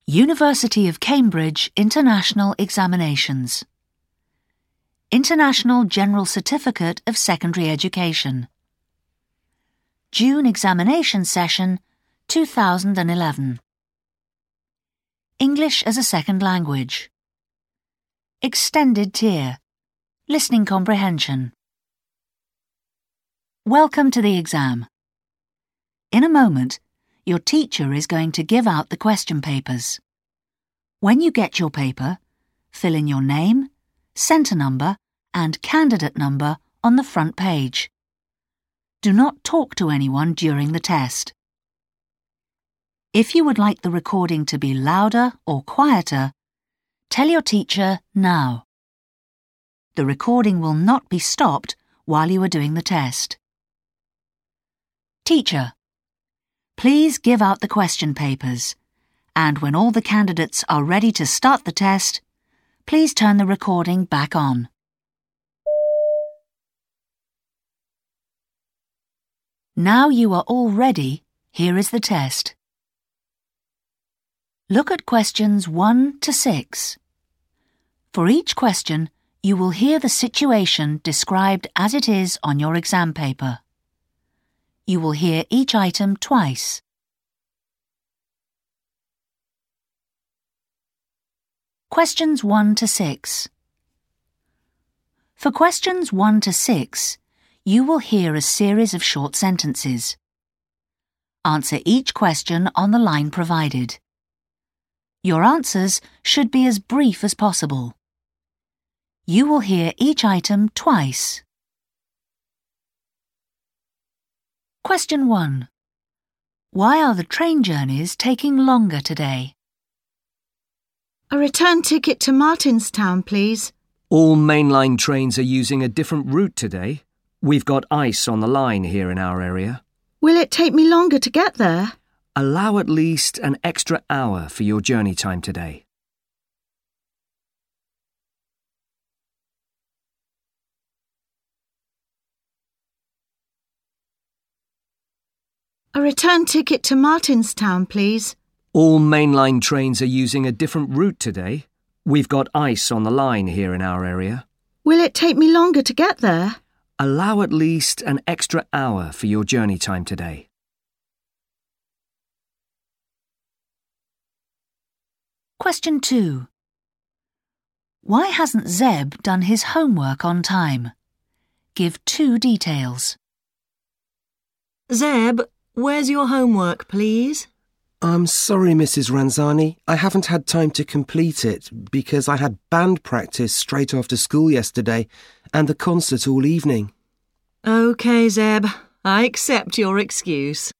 University of Cambridge International Examinations. International General Certificate of Secondary Education. June Examination Session 2011. English as a Second Language. Extended Tier. Listening Comprehension. Welcome to the exam. In a moment, your teacher is going to give out the question papers. When you get your paper, fill in your name, centre number and candidate number on the front page. Do not talk to anyone during the test. If you would like the recording to be louder or quieter, tell your teacher now. The recording will not be stopped while you are doing the test. Teacher, please give out the question papers, and when all the candidates are ready to start the test, please turn the recording back on. Now you are all ready, here is the test. Look at questions 1 to 6. For each question, you will hear the situation described as it is on your exam paper. You will hear each item twice. Questions 1 to 6. For questions 1 to 6, you will hear a series of short sentences. Answer each question on the line provided. Your answers should be as brief as possible. You will hear each item twice. Question 1. Why are the train journeys taking longer today? A return ticket to Martinstown, please. All mainline trains are using a different route today. We've got ice on the line here in our area. Will it take me longer to get there? Allow at least an extra hour for your journey time today. A return ticket to Martinstown, please. All mainline trains are using a different route today. We've got ice on the line here in our area. Will it take me longer to get there? Allow at least an extra hour for your journey time today. Question 2. Why hasn't Zeb done his homework on time? Give 2 details. Zeb, where's your homework, please? I'm sorry, Mrs. Ranzani. I haven't had time to complete it because I had band practice straight after school yesterday and the concert all evening. OK, Zeb. I accept your excuse.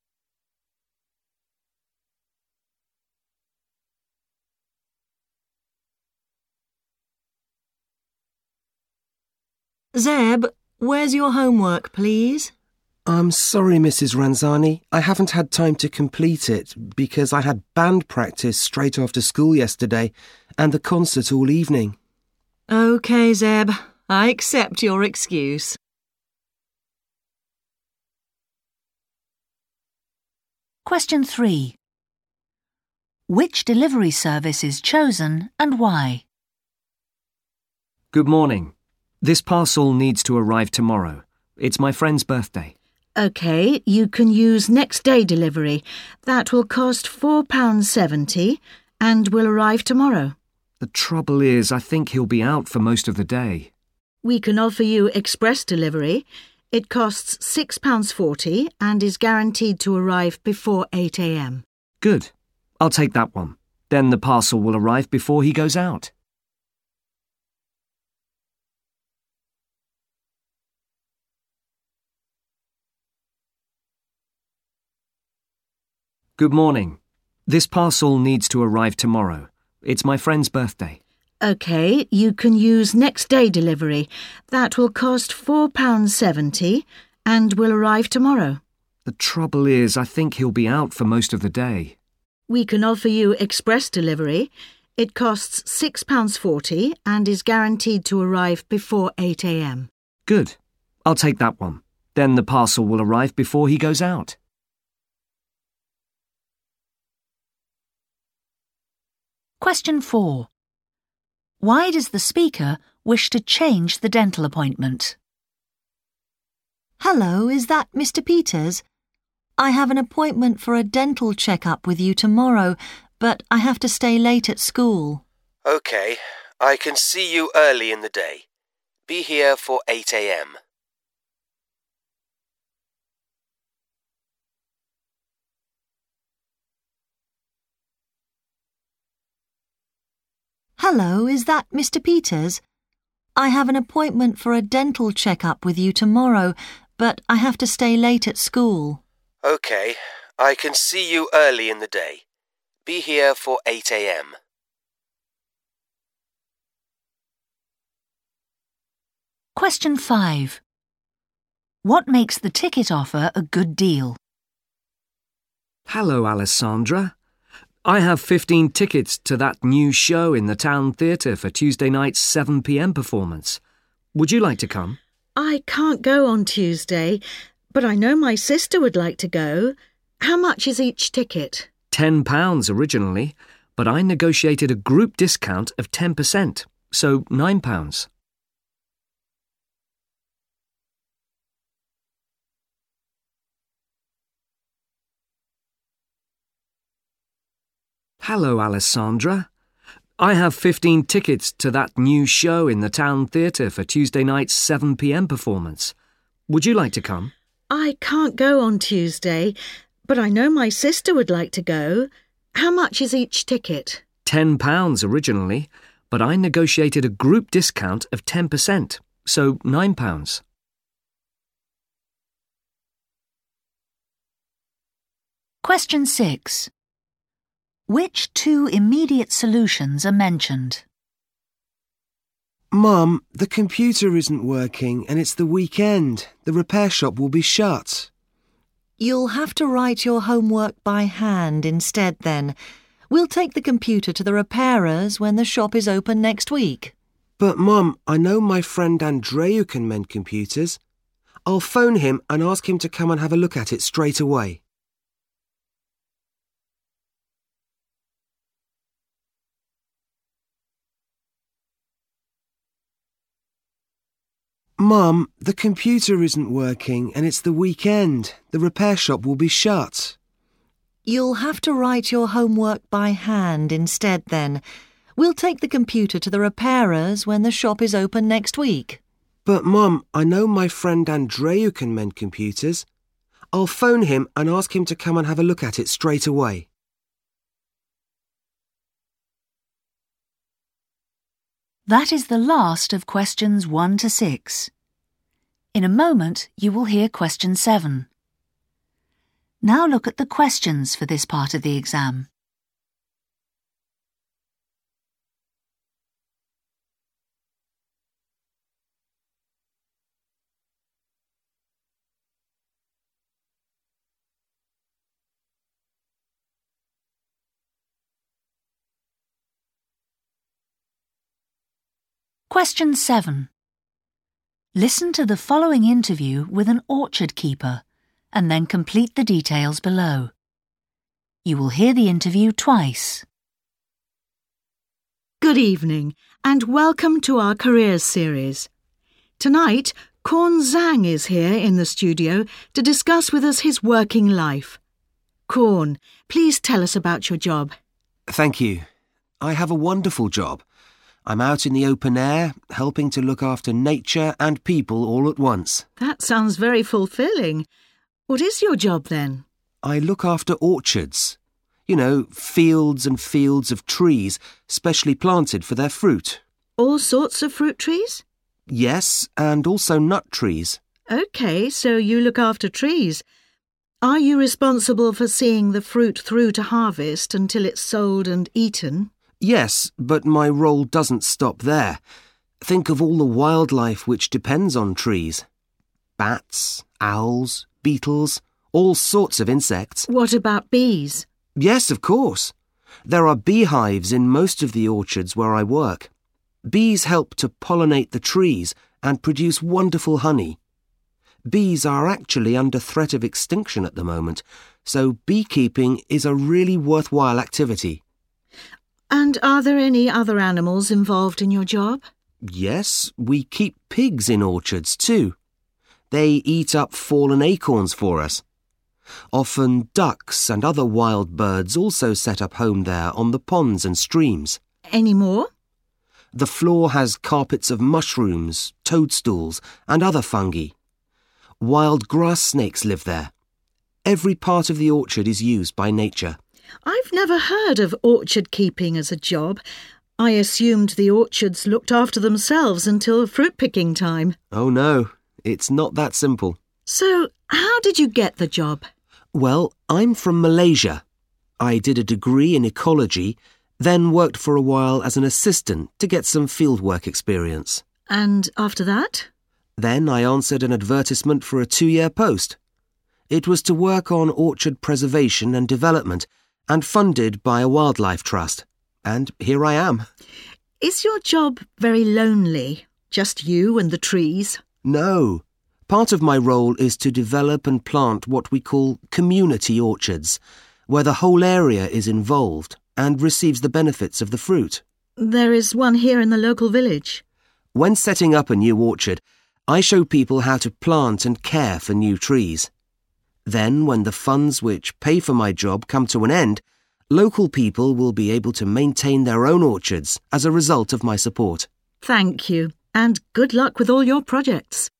Zeb, where's your homework, please? I'm sorry, Mrs. Ranzani. I haven't had time to complete it because I had band practice straight after school yesterday and the concert all evening. OK, Zeb. I accept your excuse. Question 3. Which delivery service is chosen and why? Good morning. This parcel needs to arrive tomorrow. It's my friend's birthday. OK, you can use next day delivery. That will cost £4.70 and will arrive tomorrow. The trouble is, I think he'll be out for most of the day. We can offer you express delivery. It costs £6.40 and is guaranteed to arrive before 8 a.m. Good. I'll take that one. Then the parcel will arrive before he goes out. Good morning. This parcel needs to arrive tomorrow. It's my friend's birthday. OK, you can use next day delivery. That will cost £4.70 and will arrive tomorrow. The trouble is, I think he'll be out for most of the day. We can offer you express delivery. It costs £6.40 and is guaranteed to arrive before 8 a.m. Good. I'll take that one. Then the parcel will arrive before he goes out. Question 4. Why does the speaker wish to change the dental appointment? Hello, is that Mr. Peters? I have an appointment for a dental checkup with you tomorrow, but I have to stay late at school. OK, I can see you early in the day. Be here for 8 a.m. Hello, is that Mr. Peters? I have an appointment for a dental checkup with you tomorrow, but I have to stay late at school. OK, I can see you early in the day. Be here for 8 a.m. Question 5. What makes the ticket offer a good deal? Hello, Alessandra. I have 15 tickets to that new show in the town theatre for Tuesday night's 7 p.m. performance. Would you like to come? I can't go on Tuesday, but I know my sister would like to go. How much is each ticket? £10 originally, but I negotiated a group discount of 10%, so £9. Hello, Alessandra. I have 15 tickets to that new show in the town theatre for Tuesday night's 7 p.m. performance. Would you like to come? I can't go on Tuesday, but I know my sister would like to go. How much is each ticket? £10 originally, but I negotiated a group discount of 10%, so £9. Question 6. Which two immediate solutions are mentioned? Mum, the computer isn't working and it's the weekend. The repair shop will be shut. You'll have to write your homework by hand instead then. We'll take the computer to the repairers when the shop is open next week. But Mum, I know my friend Andreu can mend computers. I'll phone him and ask him to come and have a look at it straight away. Mum, the computer isn't working and it's the weekend. The repair shop will be shut. You'll have to write your homework by hand instead then. We'll take the computer to the repairers when the shop is open next week. But Mum, I know my friend Andreu can mend computers. I'll phone him and ask him to come and have a look at it straight away. That is the last of questions 1 to 6. In a moment, you will hear question 7. Now look at the questions for this part of the exam. Question 7. Listen to the following interview with an orchard keeper and then complete the details below. You will hear the interview twice. Good evening and welcome to our careers series. Tonight, Korn Zhang is here in the studio to discuss with us his working life. Korn, please tell us about your job. Thank you. I have a wonderful job. I'm out in the open air, helping to look after nature and people all at once. That sounds very fulfilling. What is your job then? I look after orchards. You know, fields and fields of trees, specially planted for their fruit. All sorts of fruit trees? Yes, and also nut trees. OK, so you look after trees. Are you responsible for seeing the fruit through to harvest until it's sold and eaten? Yes, but my role doesn't stop there. Think of all the wildlife which depends on trees. Bats, owls, beetles, all sorts of insects. What about bees? Yes, of course. There are beehives in most of the orchards where I work. Bees help to pollinate the trees and produce wonderful honey. Bees are actually under threat of extinction at the moment, so beekeeping is a really worthwhile activity. And are there any other animals involved in your job? Yes, we keep pigs in orchards too. They eat up fallen acorns for us. Often ducks and other wild birds also set up home there on the ponds and streams. Any more? The floor has carpets of mushrooms, toadstools and other fungi. Wild grass snakes live there. Every part of the orchard is used by nature. I've never heard of orchard keeping as a job. I assumed the orchards looked after themselves until fruit picking time. Oh no, it's not that simple. So, how did you get the job? Well, I'm from Malaysia. I did a degree in ecology, then worked for a while as an assistant to get some fieldwork experience. And after that? Then I answered an advertisement for a 2-year post. It was to work on orchard preservation and development and funded by a wildlife trust. And here I am. Is your job very lonely? Just you and the trees? No. Part of my role is to develop and plant what we call community orchards, where the whole area is involved and receives the benefits of the fruit. There is one here in the local village. When setting up a new orchard, I show people how to plant and care for new trees. Then, when the funds which pay for my job come to an end, local people will be able to maintain their own orchards as a result of my support. Thank you, and good luck with all your projects.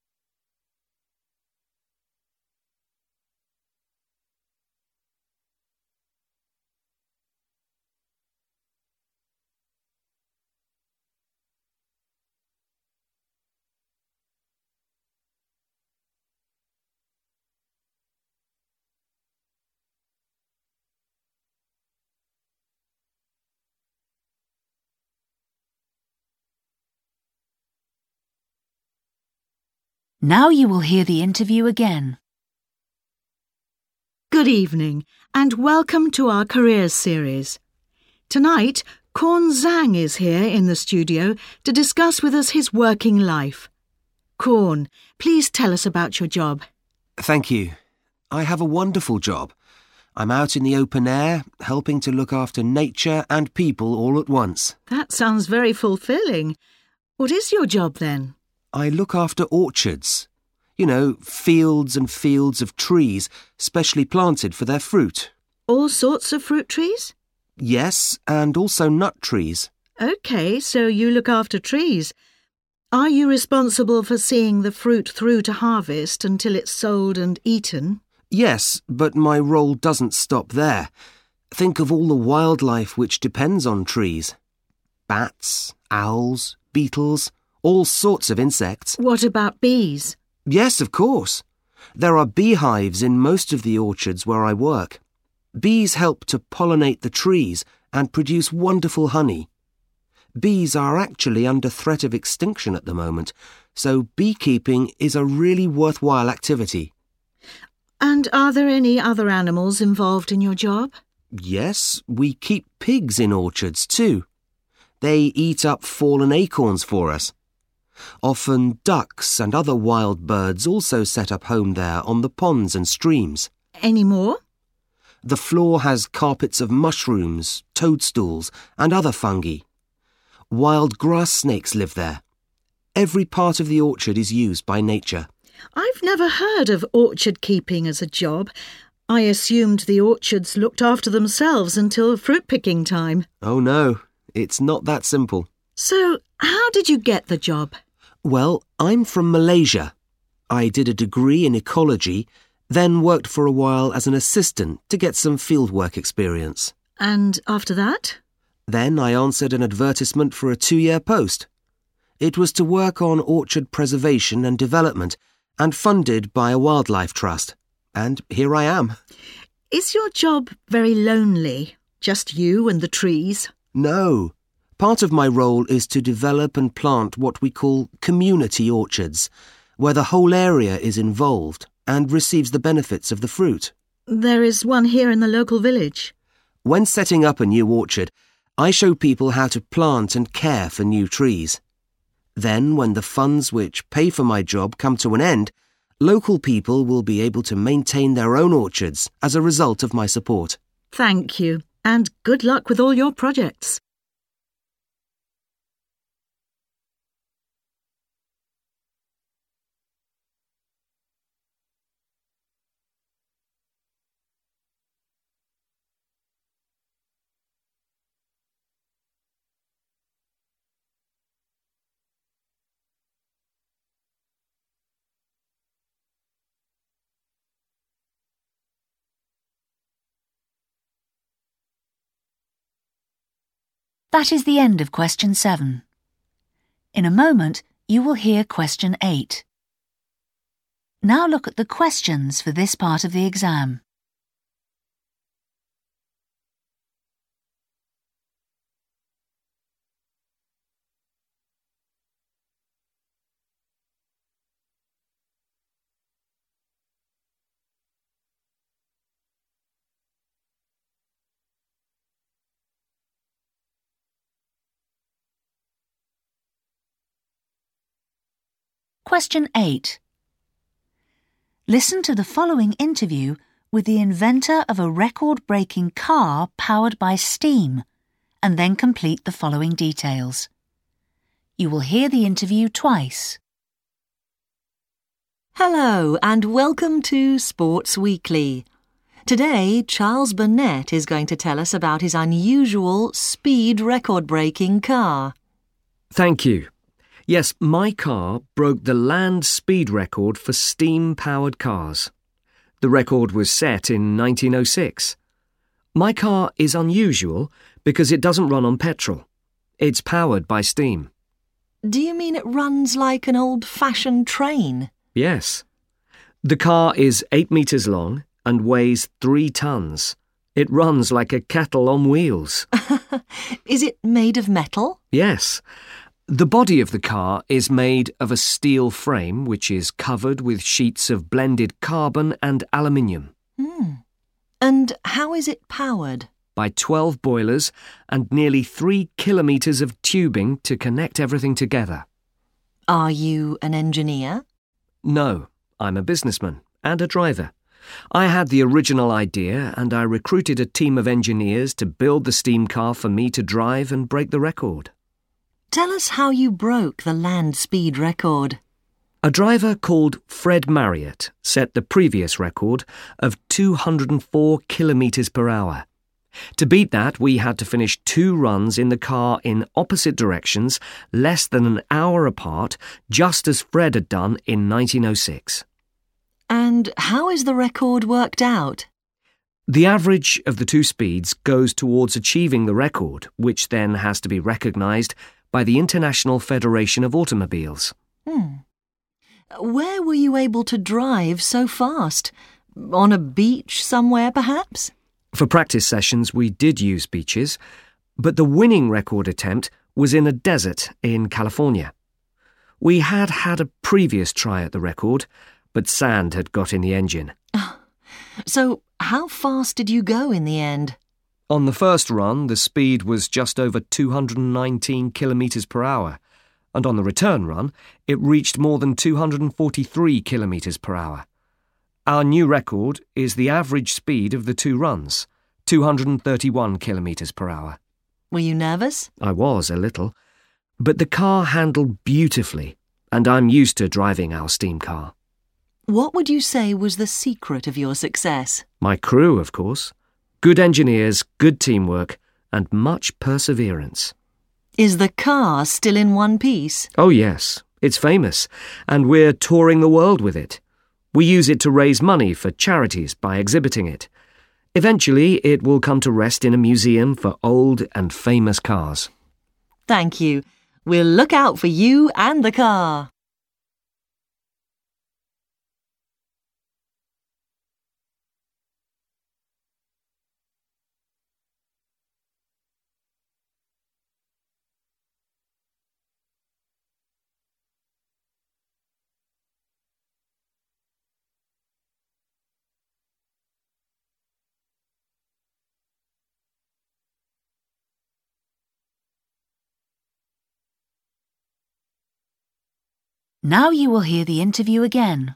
Now you will hear the interview again. Good evening, and welcome to our Careers series. Tonight, Korn Zhang is here in the studio to discuss with us his working life. Korn, please tell us about your job. Thank you. I have a wonderful job. I'm out in the open air, helping to look after nature and people all at once. That sounds very fulfilling. What is your job then? I look after orchards. You know, fields and fields of trees specially planted for their fruit. All sorts of fruit trees? Yes, and also nut trees. OK, so you look after trees. Are you responsible for seeing the fruit through to harvest until it's sold and eaten? Yes, but my role doesn't stop there. Think of all the wildlife which depends on trees. Bats, owls, beetles, all sorts of insects. What about bees? Yes, of course. There are beehives in most of the orchards where I work. Bees help to pollinate the trees and produce wonderful honey. Bees are actually under threat of extinction at the moment, so beekeeping is a really worthwhile activity. And are there any other animals involved in your job? Yes, we keep pigs in orchards too. They eat up fallen acorns for us. Often ducks and other wild birds also set up home there on the ponds and streams. Any more? The floor has carpets of mushrooms, toadstools and other fungi. Wild grass snakes live there. Every part of the orchard is used by nature. I've never heard of orchard keeping as a job. I assumed the orchards looked after themselves until fruit picking time. Oh no, it's not that simple. So, how did you get the job? Well, I'm from Malaysia. I did a degree in ecology, then worked for a while as an assistant to get some fieldwork experience. And after that? Then I answered an advertisement for a 2-year post. It was to work on orchard preservation and development and funded by a wildlife trust. And here I am. Is your job very lonely? Just you and the trees? No. Part of my role is to develop and plant what we call community orchards, where the whole area is involved and receives the benefits of the fruit. There is one here in the local village. When setting up a new orchard, I show people how to plant and care for new trees. Then, when the funds which pay for my job come to an end, local people will be able to maintain their own orchards as a result of my support. Thank you, and good luck with all your projects. That is the end of question 7. In a moment, you will hear question 8. Now look at the questions for this part of the exam. Question 8. Listen to the following interview with the inventor of a record-breaking car powered by steam, and then complete the following details. You will hear the interview twice. Hello and welcome to Sports Weekly. Today, Charles Burnett is going to tell us about his unusual speed record-breaking car. Thank you. Yes, my car broke the land speed record for steam-powered cars. The record was set in 1906. My car is unusual because it doesn't run on petrol. It's powered by steam. Do you mean it runs like an old-fashioned train? Yes. The car is 8 metres long and weighs 3 tons. It runs like a kettle on wheels. Is it made of metal? Yes. The body of the car is made of a steel frame which is covered with sheets of blended carbon and aluminium. And how is it powered? By 12 boilers and nearly 3 kilometres of tubing to connect everything together. Are you an engineer? No, I'm a businessman and a driver. I had the original idea and I recruited a team of engineers to build the steam car for me to drive and break the record. Tell us how you broke the land speed record. A driver called Fred Marriott set the previous record of 204 kilometres per hour. To beat that, we had to finish 2 runs in the car in opposite directions, less than an hour apart, just as Fred had done in 1906. And how is the record worked out? The average of the 2 speeds goes towards achieving the record, which then has to be recognised by the International Federation of Automobiles. Where were you able to drive so fast? On a beach somewhere, perhaps? For practice sessions, we did use beaches, but the winning record attempt was in a desert in California. We had had a previous try at the record, but sand had got in the engine. So, how fast did you go in the end? On the first run, the speed was just over 219 kilometres per hour, and on the return run, it reached more than 243 kilometres per hour. Our new record is the average speed of the 2 runs, 231 kilometres per hour. Were you nervous? I was, a little. But the car handled beautifully, and I'm used to driving our steam car. What would you say was the secret of your success? My crew, of course. Good engineers, good teamwork, and much perseverance. Is the car still in one piece? Oh yes, it's famous, and we're touring the world with it. We use it to raise money for charities by exhibiting it. Eventually, it will come to rest in a museum for old and famous cars. Thank you. We'll look out for you and the car. Now you will hear the interview again.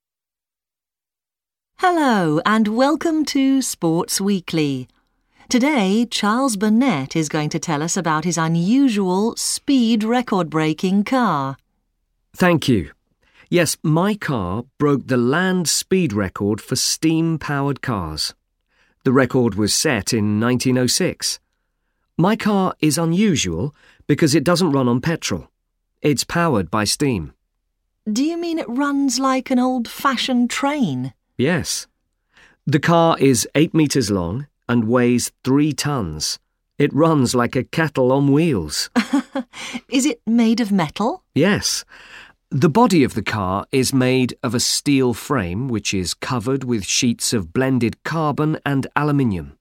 Hello and welcome to Sports Weekly. Today, Charles Burnett is going to tell us about his unusual speed record-breaking car. Thank you. Yes, my car broke the land speed record for steam-powered cars. The record was set in 1906. My car is unusual because it doesn't run on petrol. It's powered by steam. Do you mean it runs like an old-fashioned train? Yes. The car is 8 metres long and weighs 3 tons. It runs like a kettle on wheels. Is it made of metal? Yes. The body of the car is made of a steel frame which is covered with sheets of blended carbon and aluminium.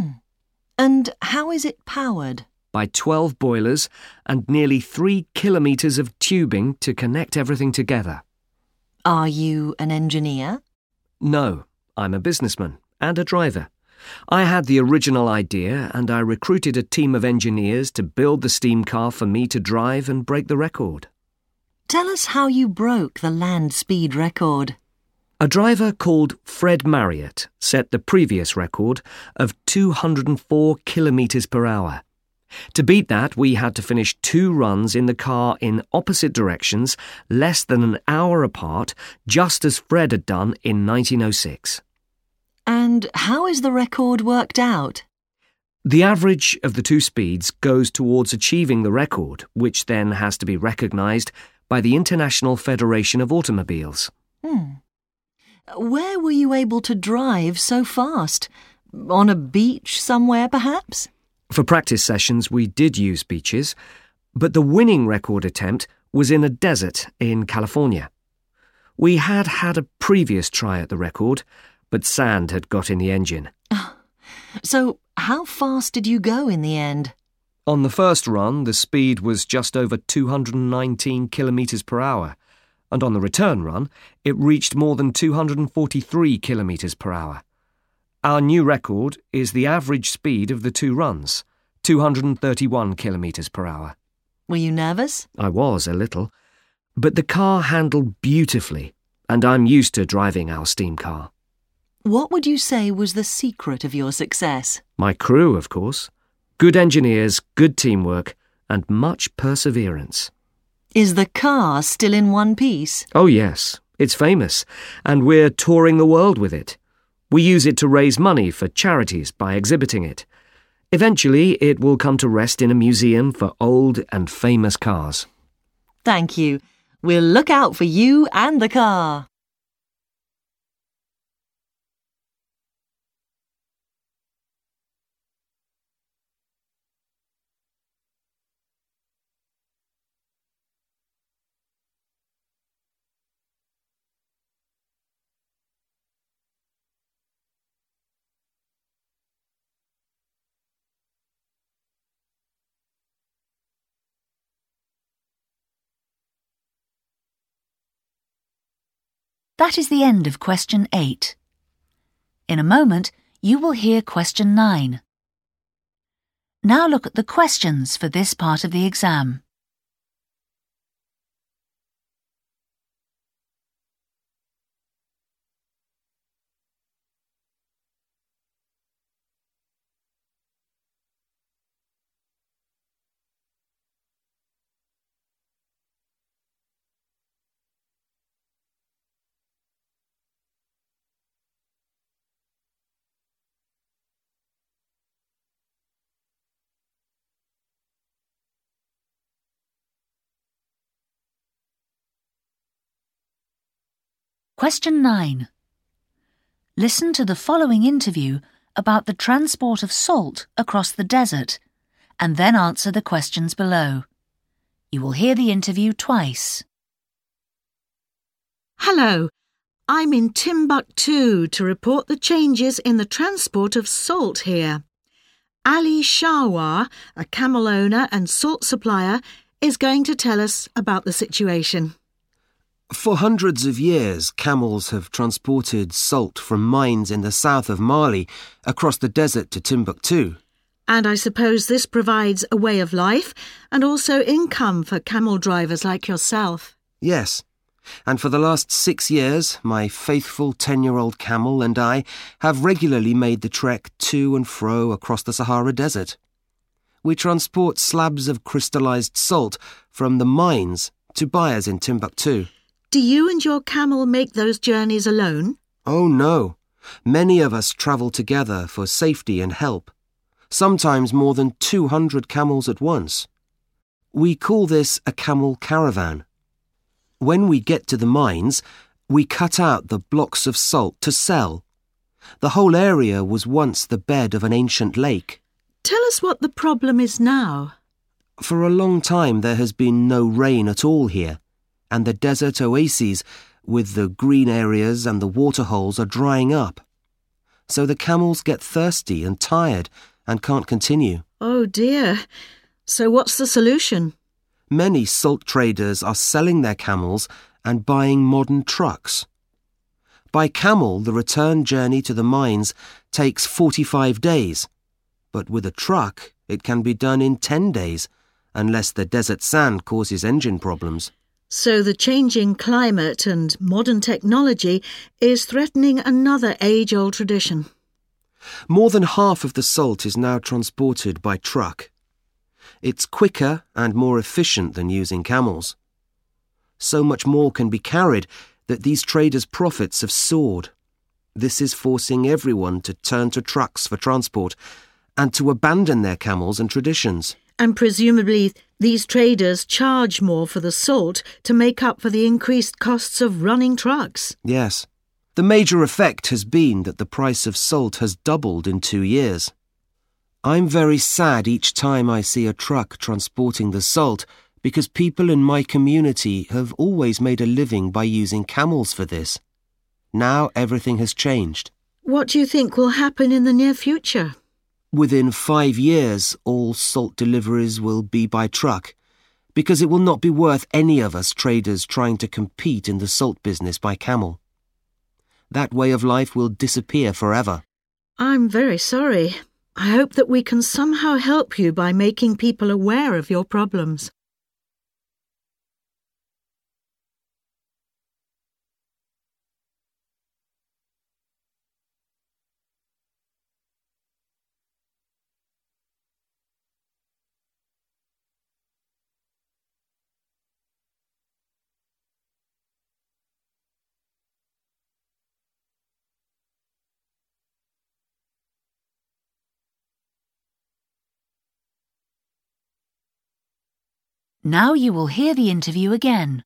And how is it powered? By 12 boilers and nearly 3 kilometres of tubing to connect everything together. Are you an engineer? No, I'm a businessman and a driver. I had the original idea and I recruited a team of engineers to build the steam car for me to drive and break the record. Tell us how you broke the land speed record. A driver called Fred Marriott set the previous record of 204 kilometres per hour. To beat that, we had to finish 2 runs in the car in opposite directions, less than an hour apart, just as Fred had done in 1906. And how is the record worked out? The average of the 2 speeds goes towards achieving the record, which then has to be recognised by the International Federation of Automobiles. Where were you able to drive so fast? On a beach somewhere, perhaps? For practice sessions, we did use beaches, but the winning record attempt was in a desert in California. We had had a previous try at the record, but sand had got in the engine. So, how fast did you go in the end? On the first run, the speed was just over 219 kilometres per hour, and on the return run, it reached more than 243 kilometres per hour. Our new record is the average speed of the 2 runs, 231 kilometres per hour. Were you nervous? I was, a little. But the car handled beautifully, and I'm used to driving our steam car. What would you say was the secret of your success? My crew, of course. Good engineers, good teamwork, and much perseverance. Is the car still in one piece? Oh yes, it's famous, and we're touring the world with it. We use it to raise money for charities by exhibiting it. Eventually, it will come to rest in a museum for old and famous cars. Thank you. We'll look out for you and the car. That is the end of question 8. In a moment, you will hear question 9. Now look at the questions for this part of the exam. Question 9. Listen to the following interview about the transport of salt across the desert, and then answer the questions below. You will hear the interview twice. Hello, I'm in Timbuktu to report the changes in the transport of salt here. Ali Shawar, a camel owner and salt supplier, is going to tell us about the situation. For hundreds of years, camels have transported salt from mines in the south of Mali across the desert to Timbuktu. And I suppose this provides a way of life and also income for camel drivers like yourself. Yes, and for the last 6 years, my faithful 10-year-old camel and I have regularly made the trek to and fro across the Sahara Desert. We transport slabs of crystallized salt from the mines to buyers in Timbuktu. Do you and your camel make those journeys alone? Oh no, many of us travel together for safety and help. Sometimes more than 200 camels at once. We call this a camel caravan. When we get to the mines, we cut out the blocks of salt to sell. The whole area was once the bed of an ancient lake. Tell us what the problem is now. For a long time there has been no rain at all here, and the desert oases with the green areas and the waterholes are drying up. So the camels get thirsty and tired and can't continue. Oh dear. So what's the solution? Many salt traders are selling their camels and buying modern trucks. By camel, the return journey to the mines takes 45 days, but with a truck, it can be done in 10 days, unless the desert sand causes engine problems. So the changing climate and modern technology is threatening another age-old tradition. More than half of the salt is now transported by truck. It's quicker and more efficient than using camels. So much more can be carried that these traders' profits have soared. This is forcing everyone to turn to trucks for transport and to abandon their camels and traditions. And presumably these traders charge more for the salt to make up for the increased costs of running trucks. Yes. The major effect has been that the price of salt has doubled in 2 years. I'm very sad each time I see a truck transporting the salt because people in my community have always made a living by using camels for this. Now everything has changed. What do you think will happen in the near future? Within 5 years, all salt deliveries will be by truck, because it will not be worth any of us traders trying to compete in the salt business by camel. That way of life will disappear forever. I'm very sorry. I hope that we can somehow help you by making people aware of your problems. Now you will hear the interview again.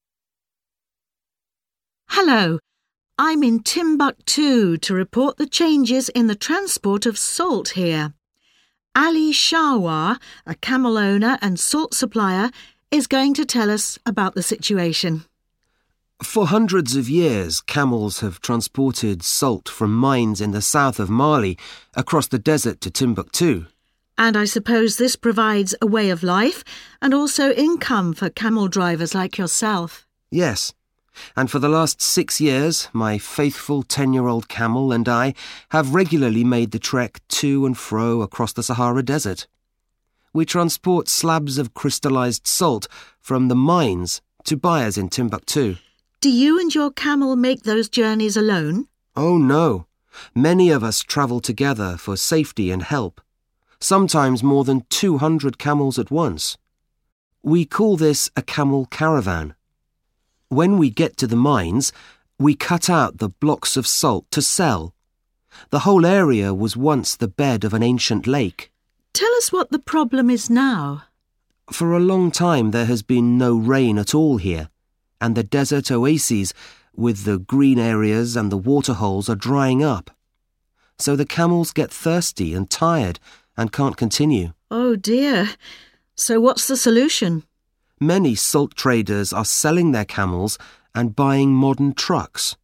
Hello, I'm in Timbuktu to report the changes in the transport of salt here. Ali Shawar, a camel owner and salt supplier, is going to tell us about the situation. For hundreds of years, camels have transported salt from mines in the south of Mali across the desert to Timbuktu. And I suppose this provides a way of life and also income for camel drivers like yourself. Yes, and for the last 6 years, my faithful 10-year-old camel and I have regularly made the trek to and fro across the Sahara Desert. We transport slabs of crystallized salt from the mines to buyers in Timbuktu. Do you and your camel make those journeys alone? Oh no, many of us travel together for safety and help. Sometimes more than 200 camels at once. We call this a camel caravan. When we get to the mines, we cut out the blocks of salt to sell. The whole area was once the bed of an ancient lake. Tell us what the problem is now. For a long time there has been no rain at all here, and the desert oases with the green areas and the waterholes are drying up. So the camels get thirsty and tired and can't continue. Oh dear. So what's the solution? Many salt traders are selling their camels and buying modern trucks.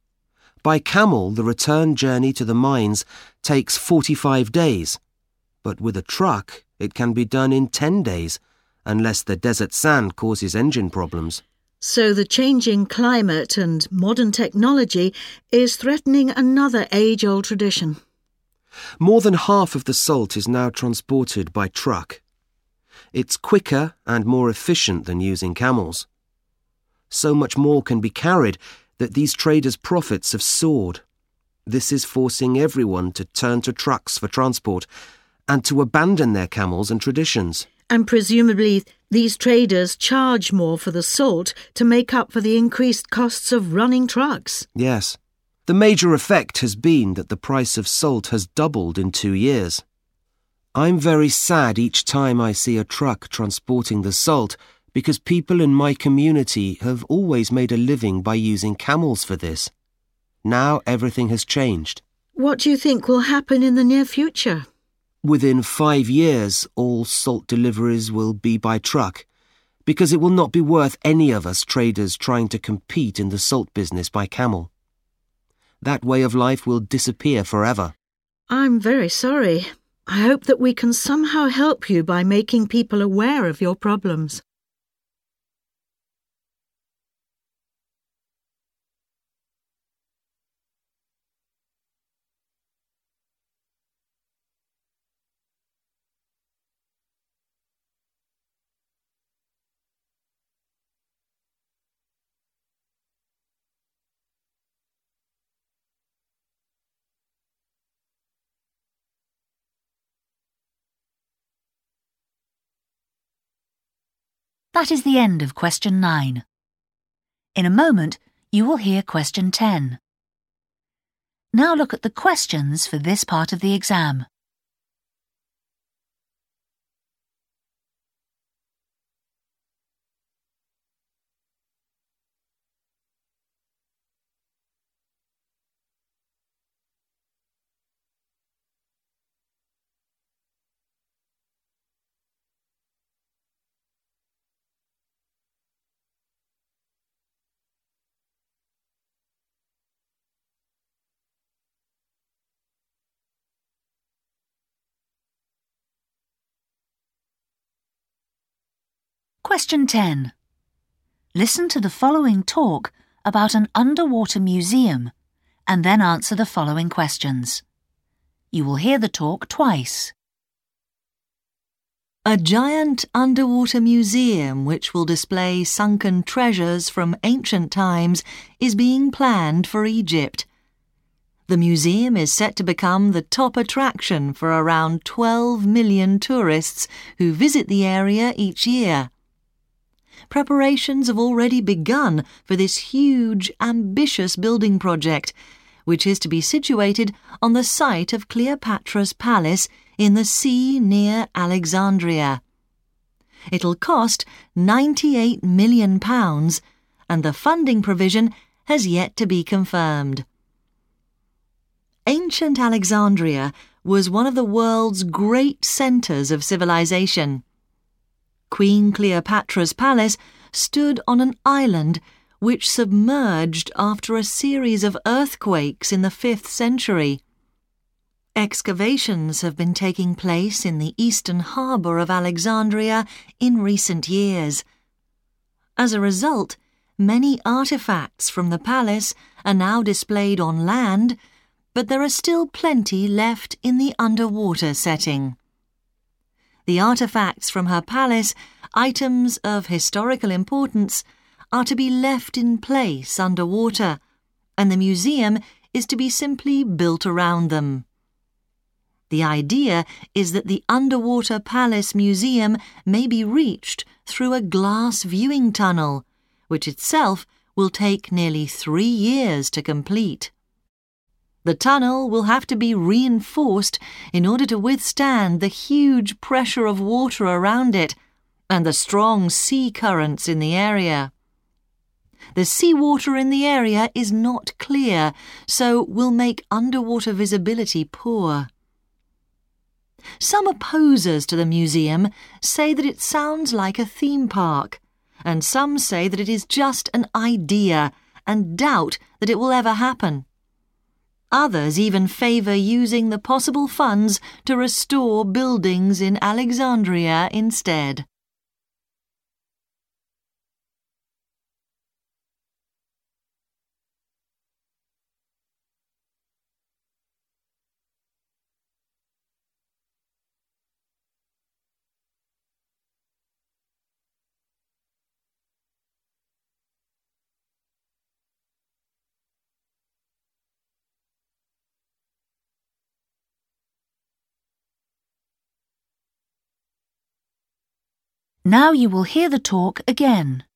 By camel, the return journey to the mines takes 45 days, but with a truck, it can be done in 10 days, unless the desert sand causes engine problems. So the changing climate and modern technology is threatening another age-old tradition. More than half of the salt is now transported by truck. It's quicker and more efficient than using camels. So much more can be carried that these traders' profits have soared. This is forcing everyone to turn to trucks for transport and to abandon their camels and traditions. And presumably these traders charge more for the salt to make up for the increased costs of running trucks. Yes. The major effect has been that the price of salt has doubled in 2 years. I'm very sad each time I see a truck transporting the salt because people in my community have always made a living by using camels for this. Now everything has changed. What do you think will happen in the near future? Within 5 years, all salt deliveries will be by truck, because it will not be worth any of us traders trying to compete in the salt business by camel. That way of life will disappear forever. I'm very sorry. I hope that we can somehow help you by making people aware of your problems. That is the end of question 9. In a moment, you will hear question 10. Now look at the questions for this part of the exam. Question 10. Listen to the following talk about an underwater museum and then answer the following questions. You will hear the talk twice. A giant underwater museum which will display sunken treasures from ancient times is being planned for Egypt. The museum is set to become the top attraction for around 12 million tourists who visit the area each year. Preparations have already begun for this huge, ambitious building project, which is to be situated on the site of Cleopatra's Palace in the sea near Alexandria. It'll cost £98 million, and the funding provision has yet to be confirmed. Ancient Alexandria was one of the world's great centres of civilization. Queen Cleopatra's palace stood on an island which submerged after a series of earthquakes in the 5th century. Excavations have been taking place in the eastern harbour of Alexandria in recent years. As a result, many artefacts from the palace are now displayed on land, but there are still plenty left in the underwater setting. The artefacts from her palace, items of historical importance, are to be left in place underwater, and the museum is to be simply built around them. The idea is that the underwater palace museum may be reached through a glass viewing tunnel, which itself will take nearly 3 years to complete. The tunnel will have to be reinforced in order to withstand the huge pressure of water around it and the strong sea currents in the area. The seawater in the area is not clear, so will make underwater visibility poor. Some opposers to the museum say that it sounds like a theme park, and some say that it is just an idea and doubt that it will ever happen. Others even favour using the possible funds to restore buildings in Alexandria instead. Now you will hear the talk again.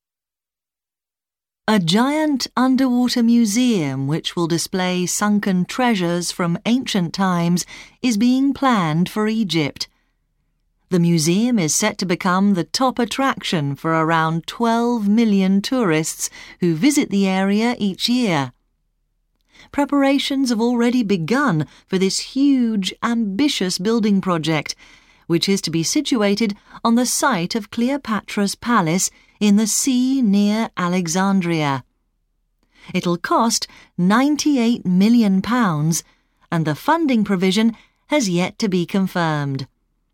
A giant underwater museum which will display sunken treasures from ancient times is being planned for Egypt. The museum is set to become the top attraction for around 12 million tourists who visit the area each year. preparations have already begun for this huge, ambitious building project, which is to be situated on the site of Cleopatra's Palace in the sea near Alexandria. It'll cost £98 million, and the funding provision has yet to be confirmed.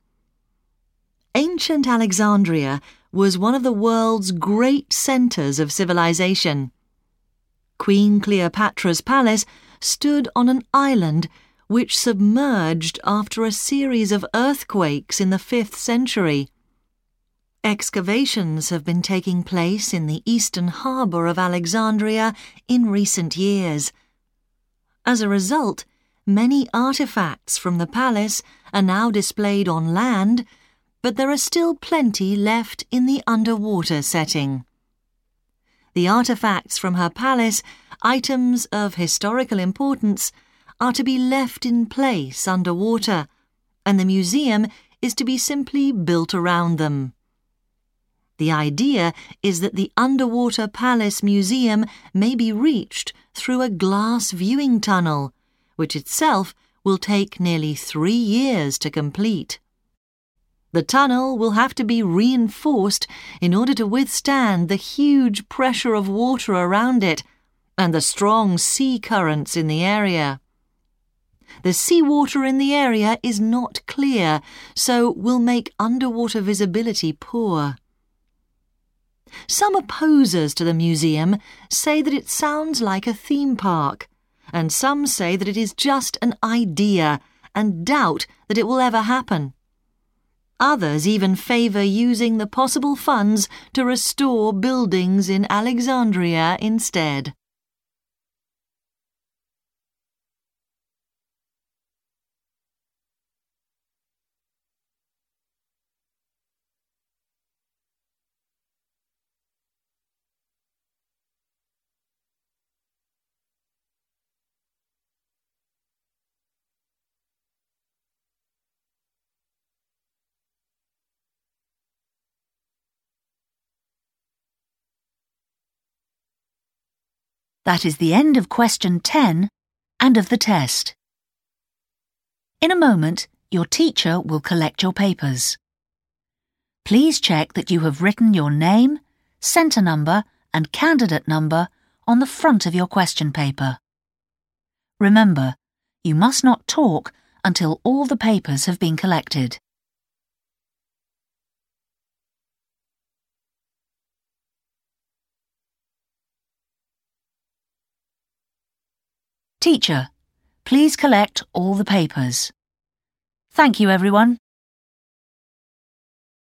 Ancient Alexandria was one of the world's great centres of civilization. Queen Cleopatra's palace stood on an island which submerged after a series of earthquakes in the 5th century. Excavations have been taking place in the eastern harbour of Alexandria in recent years. As a result, many artefacts from the palace are now displayed on land, but there are still plenty left in the underwater setting. The artefacts from her palace, items of historical importance, are to be left in place underwater, and the museum is to be simply built around them. The idea is that the underwater palace museum may be reached through a glass viewing tunnel, which itself will take nearly 3 years to complete. The tunnel will have to be reinforced in order to withstand the huge pressure of water around it and the strong sea currents in the area. The seawater in the area is not clear, so will make underwater visibility poor. Some opposers to the museum say that it sounds like a theme park, and some say that it is just an idea and doubt that it will ever happen. Others even favour using the possible funds to restore buildings in Alexandria instead. That is the end of question 10 and of the test. In a moment, your teacher will collect your papers. Please check that you have written your name, centre number and candidate number on the front of your question paper. Remember, you must not talk until all the papers have been collected. Teacher, please collect all the papers. Thank you, everyone.